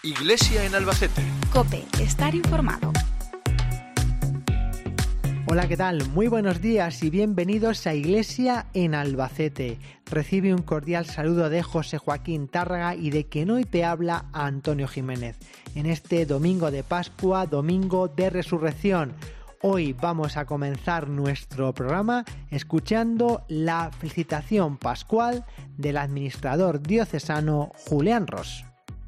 Iglesia en Albacete. COPE, estar informado. Hola, ¿qué tal? Muy buenos días y bienvenidos a Iglesia en Albacete. Recibe un cordial saludo de José Joaquín Tárraga y de quien hoy te habla Antonio Jiménez. En este domingo de Pascua, domingo de Resurrección. Hoy vamos a comenzar nuestro programa escuchando la felicitación pascual del administrador diocesano Julián Ros.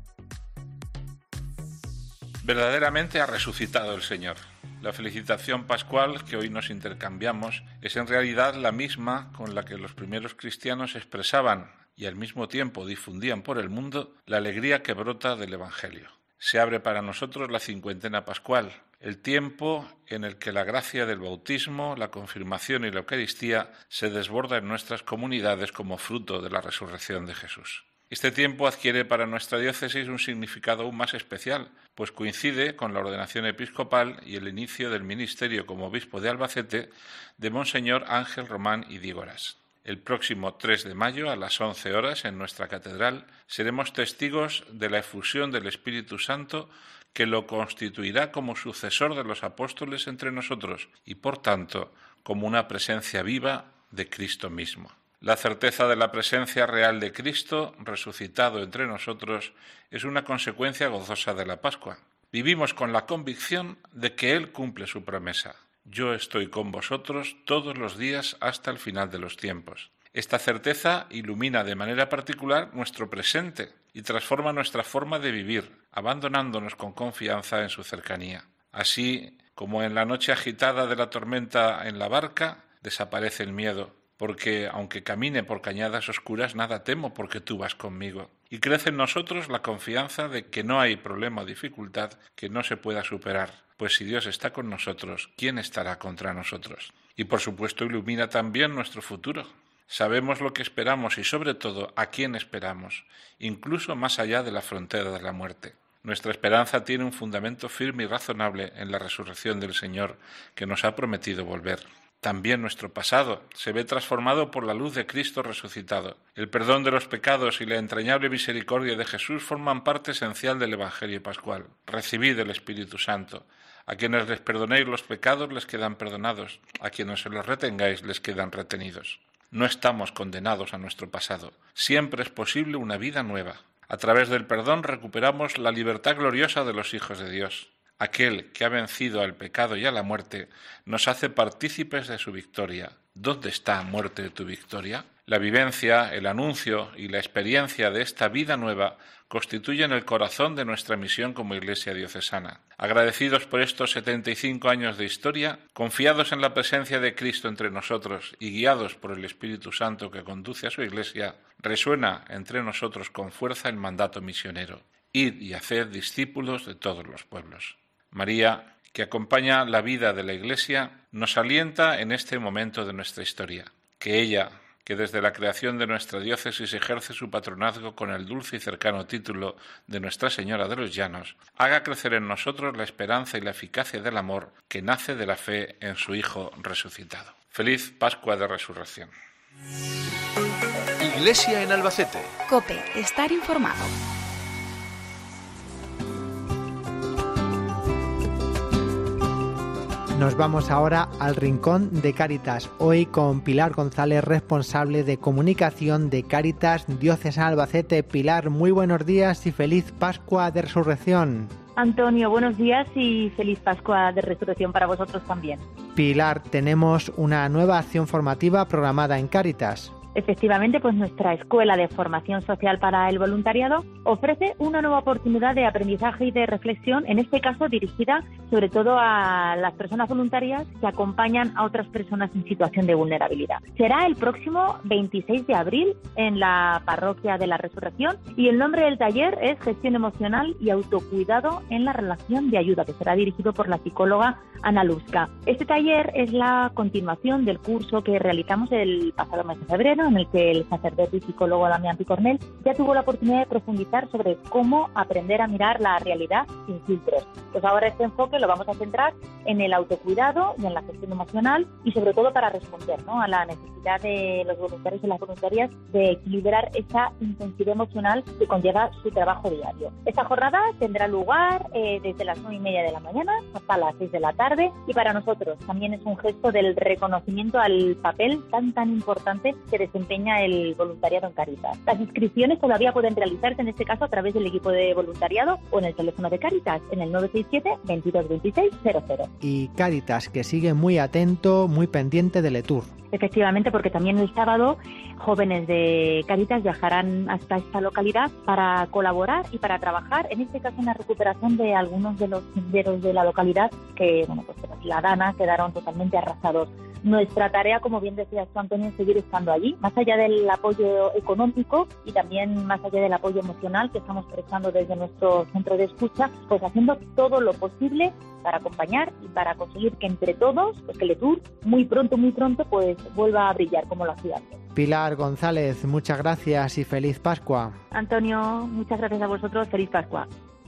Verdaderamente ha resucitado el Señor. La felicitación pascual que hoy nos intercambiamos es en realidad la misma con la que los primeros cristianos expresaban y al mismo tiempo difundían por el mundo la alegría que brota del Evangelio. Se abre para nosotros la cincuentena pascual, el tiempo en el que la gracia del bautismo, la confirmación y la Eucaristía se desborda en nuestras comunidades como fruto de la resurrección de Jesús. Este tiempo adquiere para nuestra diócesis un significado aún más especial, pues coincide con la ordenación episcopal y el inicio del ministerio como obispo de Albacete de Monseñor Ángel Román y Dígoras. El próximo 3 de mayo, a las 11 horas, en nuestra catedral, seremos testigos de la efusión del Espíritu Santo que lo constituirá como sucesor de los apóstoles entre nosotros y, por tanto, como una presencia viva de Cristo mismo. La certeza de la presencia real de Cristo, resucitado entre nosotros, es una consecuencia gozosa de la Pascua. Vivimos con la convicción de que Él cumple su promesa. Yo estoy con vosotros todos los días hasta el final de los tiempos. Esta certeza ilumina de manera particular nuestro presente y transforma nuestra forma de vivir, abandonándonos con confianza en su cercanía. Así como en la noche agitada de la tormenta en la barca, desaparece el miedo, porque aunque camine por cañadas oscuras, nada temo porque tú vas conmigo. Y crece en nosotros la confianza de que no hay problema o dificultad que no se pueda superar, pues si Dios está con nosotros, ¿quién estará contra nosotros? Y por supuesto ilumina también nuestro futuro. Sabemos lo que esperamos y sobre todo a quién esperamos, incluso más allá de la frontera de la muerte. Nuestra esperanza tiene un fundamento firme y razonable en la resurrección del Señor que nos ha prometido volver. También nuestro pasado se ve transformado por la luz de Cristo resucitado. El perdón de los pecados y la entrañable misericordia de Jesús forman parte esencial del Evangelio pascual. Recibid el Espíritu Santo. A quienes les perdonéis los pecados les quedan perdonados, a quienes se los retengáis les quedan retenidos. No estamos condenados a nuestro pasado. Siempre es posible una vida nueva. A través del perdón recuperamos la libertad gloriosa de los hijos de Dios. Aquel que ha vencido al pecado y a la muerte nos hace partícipes de su victoria. ¿Dónde está, muerte, tu victoria? La vivencia, el anuncio y la experiencia de esta vida nueva constituyen el corazón de nuestra misión como Iglesia diocesana. Agradecidos por estos 75 años de historia, confiados en la presencia de Cristo entre nosotros y guiados por el Espíritu Santo que conduce a su Iglesia, resuena entre nosotros con fuerza el mandato misionero. Id y haced discípulos de todos los pueblos. María, que acompaña la vida de la Iglesia, nos alienta en este momento de nuestra historia. Que ella, que desde la creación de nuestra diócesis ejerce su patronazgo con el dulce y cercano título de Nuestra Señora de los Llanos, haga crecer en nosotros la esperanza y la eficacia del amor que nace de la fe en su Hijo resucitado. Feliz Pascua de Resurrección. Iglesia en Albacete. COPE, estar informado. Nos vamos ahora al Rincón de Cáritas, hoy con Pilar González, responsable de comunicación de Cáritas Diocesana Albacete. Pilar, muy buenos días y feliz Pascua de Resurrección. Antonio, buenos días y feliz Pascua de Resurrección para vosotros también. Pilar, tenemos una nueva acción formativa programada en Cáritas. Efectivamente, pues nuestra Escuela de Formación Social para el Voluntariado ofrece una nueva oportunidad de aprendizaje y de reflexión, en este caso dirigida sobre todo a las personas voluntarias que acompañan a otras personas en situación de vulnerabilidad. Será el próximo 26 de abril en la Parroquia de la Resurrección y el nombre del taller es Gestión Emocional y Autocuidado en la Relación de Ayuda, que será dirigido por la psicóloga Ana Luzca. Este taller es la continuación del curso que realizamos el pasado mes de febrero Cristiano, en el que el sacerdote y psicólogo Damián Picornell ya tuvo la oportunidad de profundizar sobre cómo aprender a mirar la realidad sin filtros. Pues ahora este enfoque lo vamos a centrar en el autocuidado y en la gestión emocional y sobre todo para responder, ¿no?, a la necesidad de los voluntarios y las voluntarias de equilibrar esa intensidad emocional que conlleva su trabajo diario. Esta jornada tendrá lugar desde las 9:30 de la mañana hasta las 6 de la tarde y para nosotros también es un gesto del reconocimiento al papel tan importante que desempeña el voluntariado en Cáritas. Las inscripciones todavía pueden realizarse en este caso a través del equipo de voluntariado o en el teléfono de Cáritas en el 967 22 26 00. Y Cáritas, que sigue muy atento, muy pendiente del ETUR. Efectivamente, porque también el sábado jóvenes de Cáritas viajarán hasta esta localidad para colaborar y para trabajar, en este caso en la recuperación de algunos de los senderos de la localidad que, pues la Dana quedaron totalmente arrasados. Nuestra tarea, como bien decías tú, Antonio, es seguir estando allí, más allá del apoyo económico y también más allá del apoyo emocional que estamos prestando desde nuestro centro de escucha, pues haciendo todo lo posible para acompañar y para conseguir que entre todos, pues que el ETUR muy pronto, pues vuelva a brillar como lo hacía antes. Pilar González, muchas gracias y feliz Pascua. Antonio, muchas gracias a vosotros, feliz Pascua.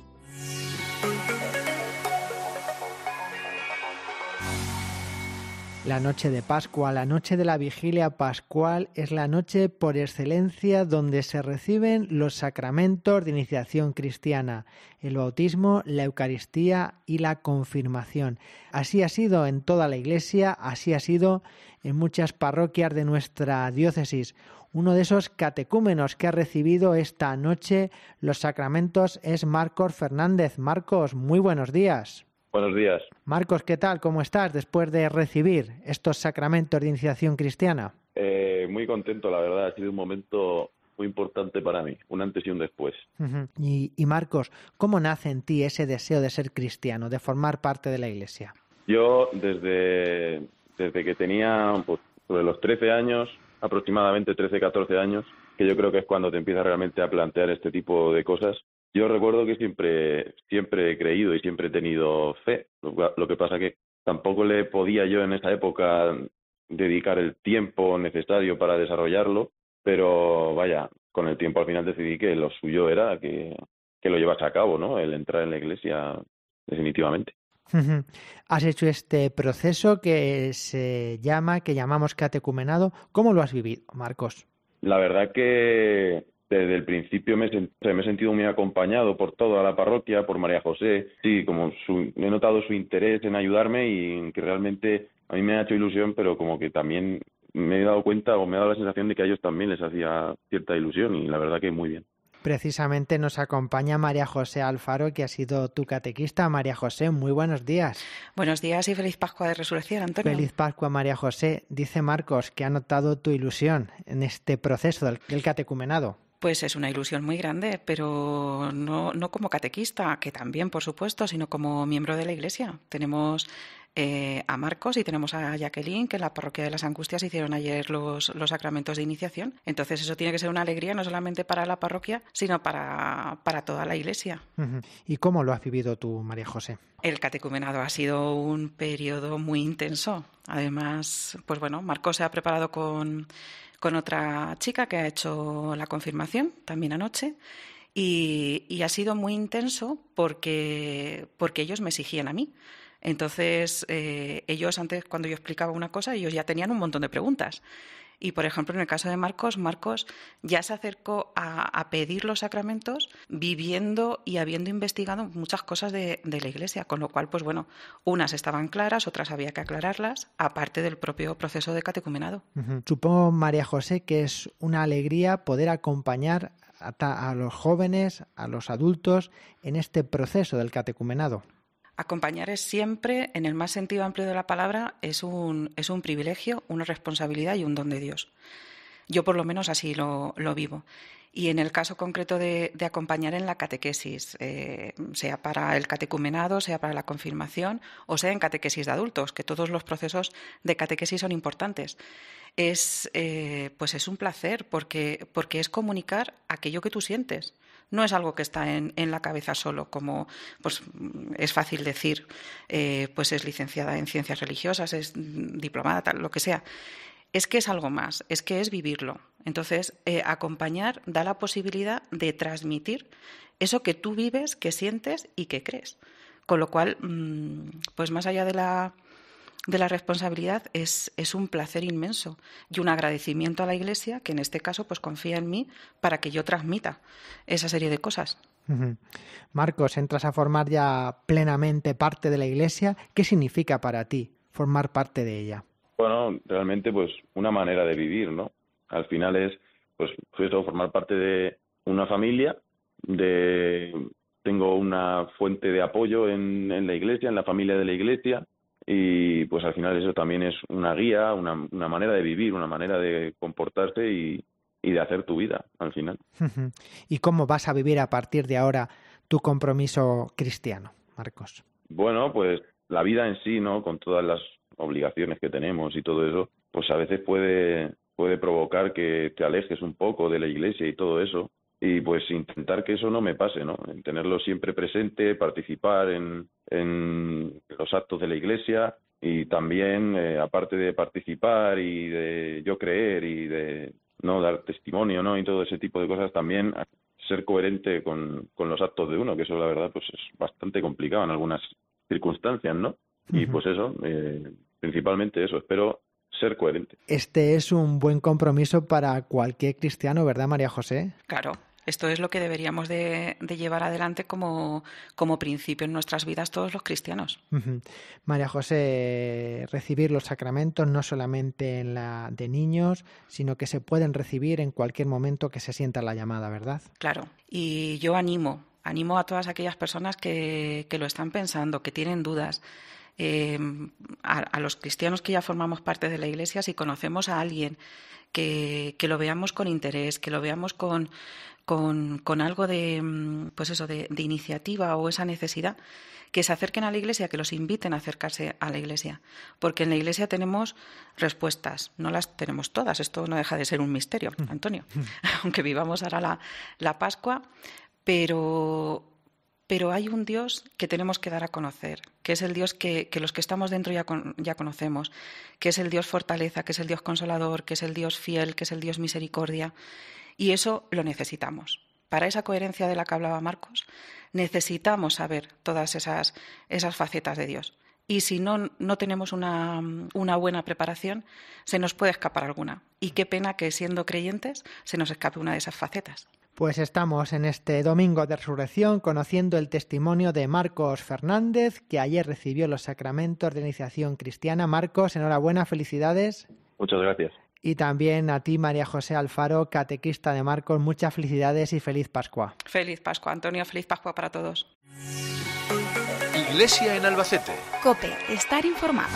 La noche de Pascua, la noche de la vigilia pascual, es la noche por excelencia donde se reciben los sacramentos de iniciación cristiana, el bautismo, la Eucaristía y la confirmación. Así ha sido en toda la Iglesia, así ha sido en muchas parroquias de nuestra diócesis. Uno de esos catecúmenos que ha recibido esta noche los sacramentos es Marcos Fernández. Marcos, muy buenos días. Buenos días. Marcos, ¿qué tal? ¿Cómo estás después de recibir estos sacramentos de iniciación cristiana? Muy contento, la verdad. Ha sido un momento muy importante para mí, un antes y un después. Uh-huh. Y Marcos, ¿cómo nace en ti ese deseo de ser cristiano, de formar parte de la Iglesia? Yo, desde que tenía pues, sobre los 13 años, aproximadamente 13, 14 años, que yo creo que es cuando te empiezas realmente a plantear este tipo de cosas, yo recuerdo que siempre he creído y siempre he tenido fe. Lo que pasa que tampoco le podía yo en esa época dedicar el tiempo necesario para desarrollarlo, pero vaya, con el tiempo al final decidí que lo suyo era que lo llevase a cabo, ¿no? El entrar en la Iglesia definitivamente. Has hecho este proceso que llamamos catecumenado. ¿Cómo lo has vivido, Marcos? La verdad que desde el principio me he sentido muy acompañado por toda la parroquia, por María José. Sí, he notado su interés en ayudarme y que realmente a mí me ha hecho ilusión, pero como que también me he dado cuenta o me ha dado la sensación de que a ellos también les hacía cierta ilusión y la verdad que muy bien. Precisamente nos acompaña María José Alfaro, que ha sido tu catequista. María José, muy buenos días. Buenos días y feliz Pascua de Resurrección, Antonio. Feliz Pascua, María José. Dice Marcos que ha notado tu ilusión en este proceso del catecumenado. Pues es una ilusión muy grande, pero no como catequista, que también, por supuesto, sino como miembro de la Iglesia. Tenemos a Marcos y tenemos a Jacqueline, que en la parroquia de las Angustias hicieron ayer los sacramentos de iniciación. Entonces eso tiene que ser una alegría no solamente para la parroquia, sino para toda la Iglesia. Uh-huh. ¿Y cómo lo has vivido tú, María José? El catecumenado ha sido un periodo muy intenso. Además, pues bueno, Marcos se ha preparado con otra chica que ha hecho la confirmación también anoche y ha sido muy intenso porque ellos me exigían a mí. Entonces, ellos antes, cuando yo explicaba una cosa, ellos ya tenían un montón de preguntas. Y, por ejemplo, en el caso de Marcos ya se acercó a pedir los sacramentos viviendo y habiendo investigado muchas cosas de la Iglesia, con lo cual, pues bueno, unas estaban claras, otras había que aclararlas, aparte del propio proceso de catecumenado. Uh-huh. Supongo, María José, que es una alegría poder acompañar a los jóvenes, a los adultos, en este proceso del catecumenado. Acompañar es siempre, en el más sentido amplio de la palabra, es un privilegio, una responsabilidad y un don de Dios. Yo por lo menos así lo vivo. Y en el caso concreto de acompañar en la catequesis, sea para el catecumenado, sea para la confirmación o sea en catequesis de adultos, que todos los procesos de catequesis son importantes. Es un placer porque es comunicar aquello que tú sientes. No es algo que está en la cabeza solo, como pues es fácil decir, pues es licenciada en ciencias religiosas, es diplomada, tal, lo que sea. es que es algo más, es que es vivirlo. Entonces, acompañar da la posibilidad de transmitir eso que tú vives, que sientes y que crees. Con lo cual, pues más allá de la responsabilidad, es un placer inmenso y un agradecimiento a la Iglesia, que en este caso pues confía en mí para que yo transmita esa serie de cosas. Marcos, entras a formar ya plenamente parte de la Iglesia. ¿Qué significa para ti formar parte de ella? Bueno, realmente pues una manera de vivir, ¿no? Al final es pues eso, formar parte de una familia, tengo una fuente de apoyo en la Iglesia, en la familia de la Iglesia, y pues al final eso también es una guía, una manera de vivir, una manera de comportarse y de hacer tu vida al final. ¿Y cómo vas a vivir a partir de ahora tu compromiso cristiano, Marcos? Bueno, pues la vida en sí, ¿no? Con todas las obligaciones que tenemos y todo eso, pues a veces puede provocar que te alejes un poco de la Iglesia y todo eso, y pues intentar que eso no me pase, ¿no? En tenerlo siempre presente, participar en los actos de la Iglesia, y también, aparte de participar y de yo creer y de no dar testimonio, ¿no? Y todo ese tipo de cosas, también ser coherente con los actos de uno, que eso la verdad pues es bastante complicado en algunas circunstancias, ¿no? Y pues eso, principalmente eso, espero ser coherente. Este es un buen compromiso para cualquier cristiano, ¿verdad, María José? Claro, esto es lo que deberíamos de llevar adelante como principio en nuestras vidas todos los cristianos. María José, recibir los sacramentos no solamente en la de niños, sino que se pueden recibir en cualquier momento que se sienta la llamada, ¿verdad? Claro, y yo animo a todas aquellas personas que lo están pensando, que tienen dudas. A los cristianos que ya formamos parte de la Iglesia, si conocemos a alguien que lo veamos con interés, que lo veamos con algo de, pues eso, de iniciativa o esa necesidad, que se acerquen a la Iglesia, que los inviten a acercarse a la Iglesia, porque en la Iglesia tenemos respuestas, no las tenemos todas, esto no deja de ser un misterio, Antonio, aunque vivamos ahora la Pascua, pero hay un Dios que tenemos que dar a conocer, que es el Dios que los que estamos dentro ya conocemos, que es el Dios fortaleza, que es el Dios consolador, que es el Dios fiel, que es el Dios misericordia. Y eso lo necesitamos. Para esa coherencia de la que hablaba Marcos, necesitamos saber todas esas facetas de Dios. Y si no tenemos una buena preparación, se nos puede escapar alguna. Y qué pena que siendo creyentes se nos escape una de esas facetas. Pues estamos en este domingo de resurrección conociendo el testimonio de Marcos Fernández, que ayer recibió los sacramentos de iniciación cristiana. Marcos, enhorabuena, felicidades. Muchas gracias. Y también a ti, María José Alfaro, catequista de Marcos, muchas felicidades y feliz Pascua. Feliz Pascua, Antonio, feliz Pascua para todos. Iglesia en Albacete. COPE, estar informado.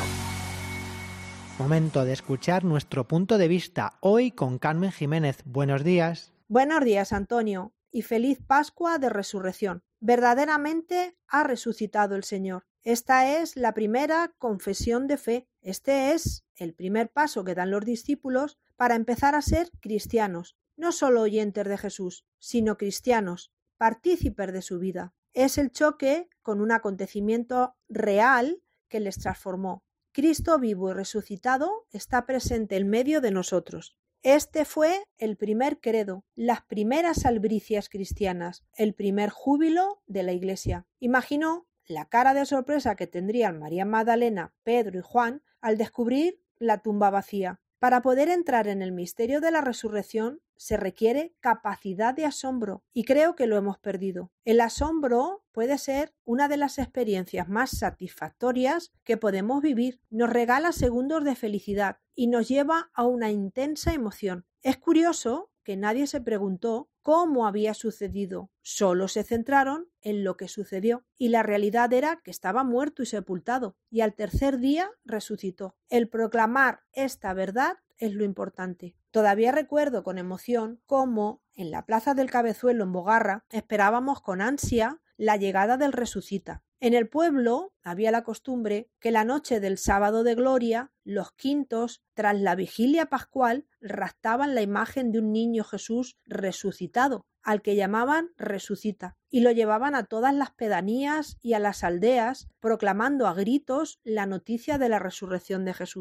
Momento de escuchar nuestro punto de vista hoy con Carmen Jiménez. Buenos días. Buenos días, Antonio, y feliz Pascua de Resurrección. Verdaderamente ha resucitado el Señor. Esta es la primera confesión de fe. Este es el primer paso que dan los discípulos para empezar a ser cristianos, no solo oyentes de Jesús, sino cristianos, partícipes de su vida. Es el choque con un acontecimiento real que les transformó. Cristo vivo y resucitado está presente en medio de nosotros. Este fue el primer credo, las primeras albricias cristianas, el primer júbilo de la Iglesia. Imagino la cara de sorpresa que tendrían María Magdalena, Pedro y Juan al descubrir la tumba vacía. Para poder entrar en el misterio de la resurrección se requiere capacidad de asombro y creo que lo hemos perdido. El asombro puede ser una de las experiencias más satisfactorias que podemos vivir. Nos regala segundos de felicidad y nos lleva a una intensa emoción. Es curioso que nadie se preguntó cómo había sucedido, solo se centraron en lo que sucedió y la realidad era que estaba muerto y sepultado y al tercer día resucitó. El proclamar esta verdad es lo importante. Todavía recuerdo con emoción cómo en la Plaza del Cabezuelo en Bogarra esperábamos con ansia la llegada del Resucita. En el pueblo había la costumbre que la noche del sábado de gloria, los quintos, tras la vigilia pascual, raptaban la imagen de un niño Jesús resucitado, al que llamaban Resucita, y lo llevaban a todas las pedanías y a las aldeas, proclamando a gritos la noticia de la resurrección de Jesús.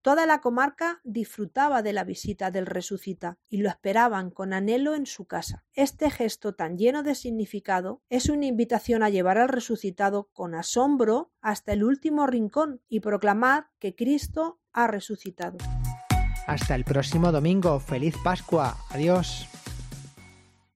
Toda la comarca disfrutaba de la visita del Resucita y lo esperaban con anhelo en su casa. Este gesto tan lleno de significado es una invitación a llevar al resucitado con asombro hasta el último rincón y proclamar que Cristo ha resucitado. Hasta el próximo domingo. ¡Feliz Pascua! Adiós.